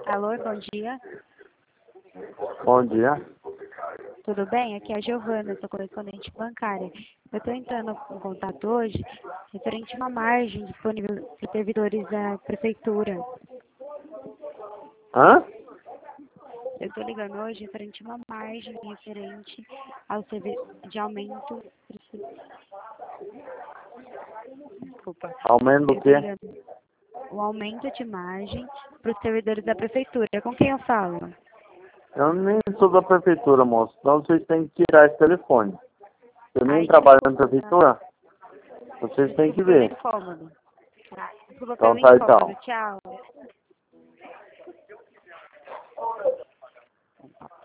Alô, bom dia. Bom dia. Tudo bem? Aqui é a Giovana, sou correspondente bancária. Eu estou entrando em contato hoje referente a uma margem disponível para servidores da prefeitura. Hã? Eu estou ligando hoje referente a uma margem referente ao de aumento. Desculpa. Aumento do Eu tô quê? ligando. O aumento de margem para os servidores da prefeitura. Com quem eu falo? Eu nem sou da prefeitura, moço. Então vocês têm que tirar esse telefone. Eu nem Ai, trabalho na desculpa. prefeitura. Vocês têm que Desculpa pelo ver. incômodo. Desculpa Então pelo tá, incômodo. então. Tchau.